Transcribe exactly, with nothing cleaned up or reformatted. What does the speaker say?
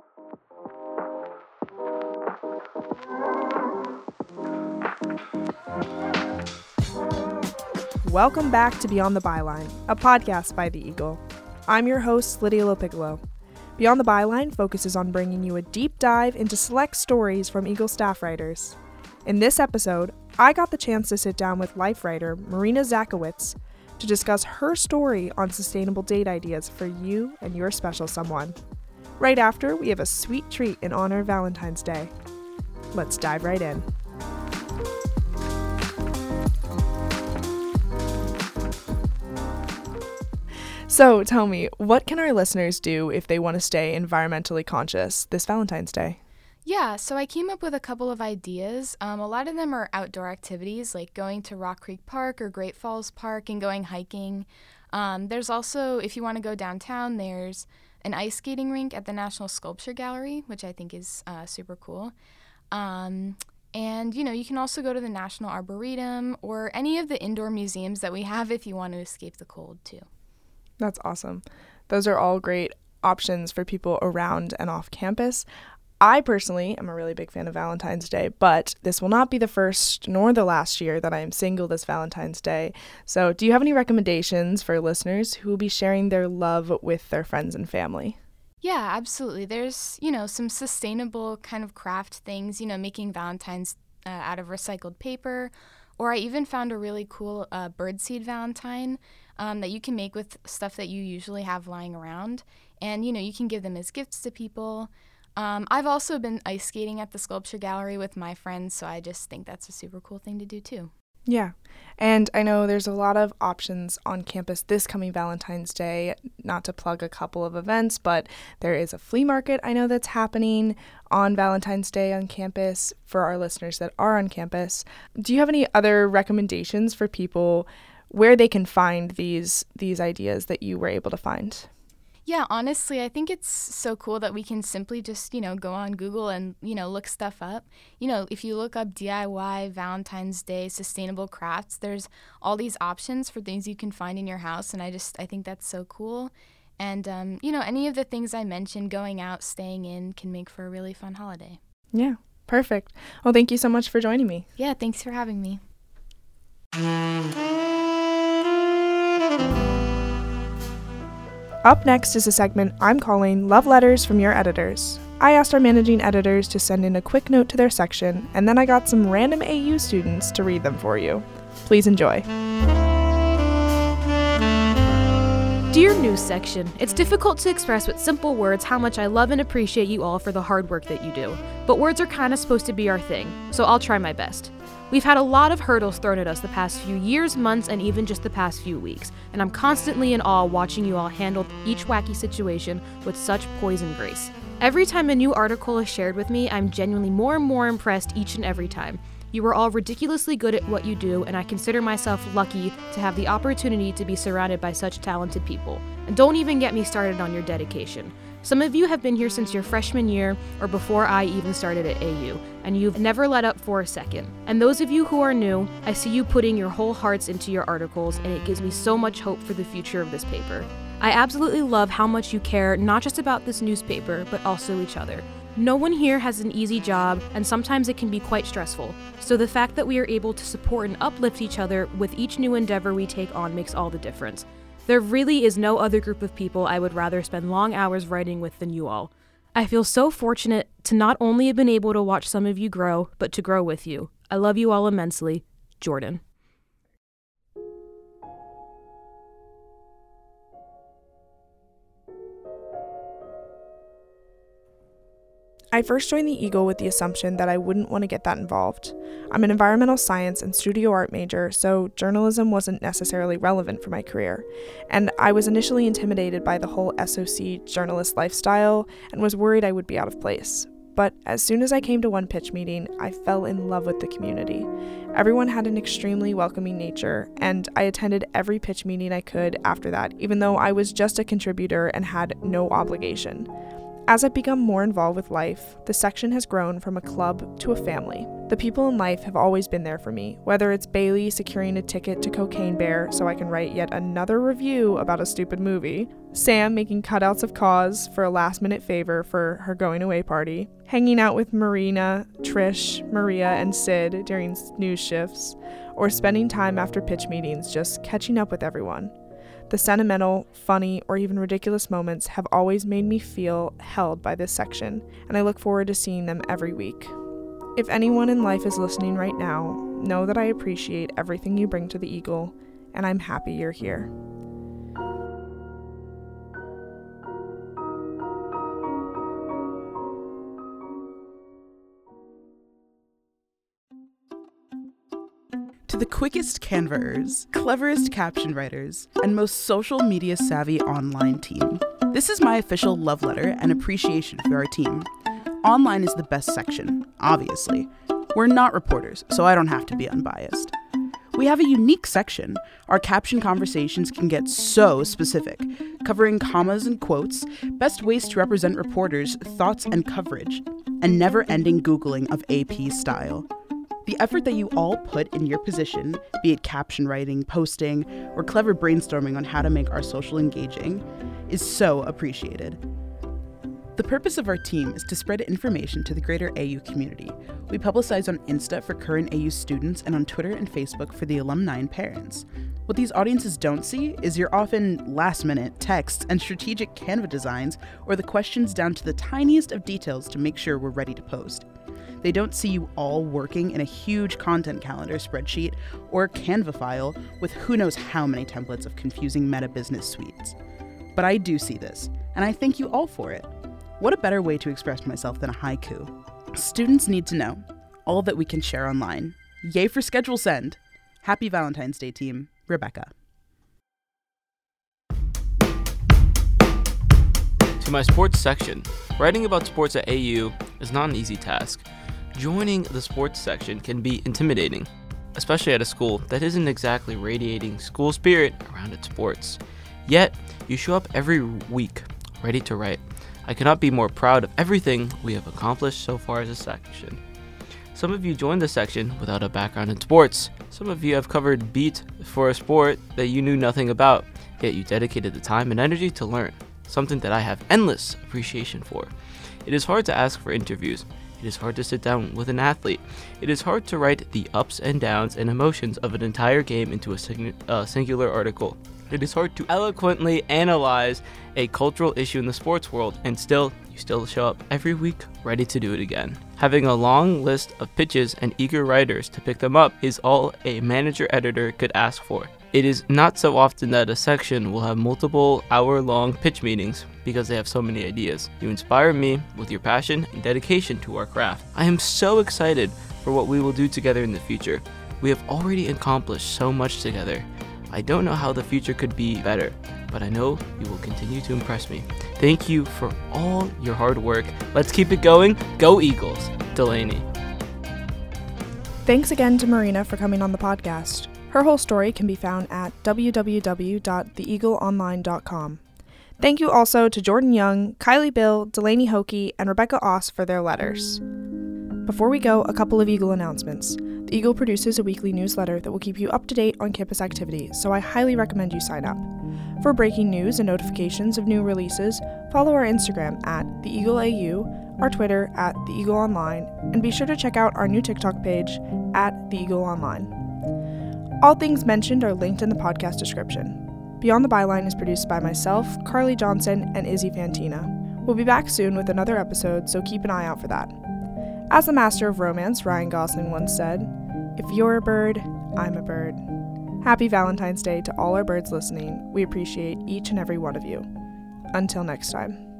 Welcome back to Beyond the Byline, a podcast by The Eagle. I'm your host, Lydia Lopiccolo. Beyond the Byline focuses on bringing you a deep dive into select stories from Eagle staff writers. In this episode, I got the chance to sit down with life writer Marina Zakowicz to discuss her story on sustainable date ideas for you and your special someone. Right after, we have a sweet treat in honor of Valentine's Day. Let's dive right in. So tell me, what can our listeners do if they want to stay environmentally conscious this Valentine's Day? Yeah, so I came up with a couple of ideas. Um, a lot of them are outdoor activities like going to Rock Creek Park or Great Falls Park and going hiking. Um, there's also, if you want to go downtown, there's an ice skating rink at the National Sculpture Gallery, which I think is uh, super cool. Um, and, you know, you can also go to the National Arboretum or any of the indoor museums that we have if you want to escape the cold, too. That's awesome. Those are all great options for people around and off campus. I personally am a really big fan of Valentine's Day, but this will not be the first nor the last year that I am single this Valentine's Day. So do you have any recommendations for listeners who will be sharing their love with their friends and family? Yeah, absolutely. There's, you know, some sustainable kind of craft things, you know, making Valentines uh, out of recycled paper. Or I even found a really cool uh, birdseed Valentine um, that you can make with stuff that you usually have lying around. And, you know, you can give them as gifts to people. Um, I've also been ice skating at the Sculpture Gallery with my friends, so I just think that's a super cool thing to do too. Yeah, and I know there's a lot of options on campus this coming Valentine's Day, not to plug a couple of events, but there is a flea market I know that's happening on Valentine's Day on campus for our listeners that are on campus. Do you have any other recommendations for people where they can find these these ideas that you were able to find? Yeah, honestly, I think it's so cool that we can simply just, you know, go on Google and, you know, look stuff up. You know, if you look up D I Y, Valentine's Day, sustainable crafts, there's all these options for things you can find in your house. And I just, I think that's so cool. And, um, you know, any of the things I mentioned, going out, staying in, can make for a really fun holiday. Yeah, perfect. Well, thank you so much for joining me. Yeah, thanks for having me. Up next is a segment I'm calling Love Letters from Your Editors. I asked our managing editors to send in a quick note to their section, and then I got some random A U students to read them for you. Please enjoy. Dear News Section, it's difficult to express with simple words how much I love and appreciate you all for the hard work that you do. But words are kind of supposed to be our thing, so I'll try my best. We've had a lot of hurdles thrown at us the past few years, months, and even just the past few weeks, and I'm constantly in awe watching you all handle each wacky situation with such poise and grace. Every time a new article is shared with me, I'm genuinely more and more impressed each and every time. You are all ridiculously good at what you do, and I consider myself lucky to have the opportunity to be surrounded by such talented people. And don't even get me started on your dedication. Some of you have been here since your freshman year or before I even started at A U, and you've never let up for a second. And those of you who are new, I see you putting your whole hearts into your articles, and it gives me so much hope for the future of this paper. I absolutely love how much you care not just about this newspaper, but also each other. No one here has an easy job, and sometimes it can be quite stressful. So the fact that we are able to support and uplift each other with each new endeavor we take on makes all the difference. There really is no other group of people I would rather spend long hours writing with than you all. I feel so fortunate to not only have been able to watch some of you grow, but to grow with you. I love you all immensely. Jordan. I first joined the Eagle with the assumption that I wouldn't want to get that involved. I'm an environmental science and studio art major, so journalism wasn't necessarily relevant for my career. And I was initially intimidated by the whole S O C journalist lifestyle and was worried I would be out of place. But as soon as I came to one pitch meeting, I fell in love with the community. Everyone had an extremely welcoming nature, and I attended every pitch meeting I could after that, even though I was just a contributor and had no obligation. As I've become more involved with life, the section has grown from a club to a family. The people in life have always been there for me, whether it's Bailey securing a ticket to Cocaine Bear so I can write yet another review about a stupid movie, Sam making cutouts of Cause for a last-minute favor for her going-away party, hanging out with Marina, Trish, Maria, and Sid during news shifts, or spending time after pitch meetings just catching up with everyone. The sentimental, funny, or even ridiculous moments have always made me feel held by this section, and I look forward to seeing them every week. If anyone in life is listening right now, know that I appreciate everything you bring to the Eagle, and I'm happy you're here. To the quickest Canvaers, cleverest caption writers, and most social media savvy online team, this is my official love letter and appreciation for our team. Online is the best section, obviously. We're not reporters, so I don't have to be unbiased. We have a unique section. Our caption conversations can get so specific, covering commas and quotes, best ways to represent reporters' thoughts and coverage, and never-ending Googling of A P style. The effort that you all put in your position, be it caption writing, posting, or clever brainstorming on how to make our social engaging, is so appreciated. The purpose of our team is to spread information to the greater A U community. We publicize on Insta for current A U students and on Twitter and Facebook for the alumni and parents. What these audiences don't see is your often last-minute texts and strategic Canva designs, or the questions down to the tiniest of details to make sure we're ready to post. They don't see you all working in a huge content calendar spreadsheet or Canva file with who knows how many templates of confusing meta business suites. But I do see this, and I thank you all for it. What a better way to express myself than a haiku? Students need to know all that we can share online. Yay for Schedule Send! Happy Valentine's Day, team. Rebecca. To my sports section, writing about sports at A U is not an easy task. Joining the sports section can be intimidating, especially at a school that isn't exactly radiating school spirit around its sports. Yet, you show up every week, ready to write. I cannot be more proud of everything we have accomplished so far as a section. Some of you joined the section without a background in sports. Some of you have covered beat for a sport that you knew nothing about, yet you dedicated the time and energy to learn, something that I have endless appreciation for. It is hard to ask for interviews. It is hard to sit down with an athlete. It is hard to write the ups and downs and emotions of an entire game into a sing- uh, singular article. It is hard to eloquently analyze a cultural issue in the sports world, and still, you still show up every week ready to do it again. Having a long list of pitches and eager writers to pick them up is all a manager-editor could ask for. It is not so often that a section will have multiple hour-long pitch meetings because they have so many ideas. You inspire me with your passion and dedication to our craft. I am so excited for what we will do together in the future. We have already accomplished so much together. I don't know how the future could be better, but I know you will continue to impress me. Thank you for all your hard work. Let's keep it going. Go Eagles. Delaney. Thanks again to Marina for coming on the podcast. Her whole story can be found at w w w dot the eagle online dot com. Thank you also to Jordan Young, Kylie Bill, Delaney Hokie, and Rebecca Oss for their letters. Before we go, a couple of Eagle announcements. The Eagle produces a weekly newsletter that will keep you up to date on campus activities, so I highly recommend you sign up. For breaking news and notifications of new releases, follow our Instagram at the eagle A U, our Twitter at the eagle online, and be sure to check out our new TikTok page at the eagle online. All things mentioned are linked in the podcast description. Beyond the Byline is produced by myself, Carly Johnson, and Izzy Fantina. We'll be back soon with another episode, so keep an eye out for that. As the master of romance, Ryan Gosling once said, "If you're a bird, I'm a bird." Happy Valentine's Day to all our birds listening. We appreciate each and every one of you. Until next time.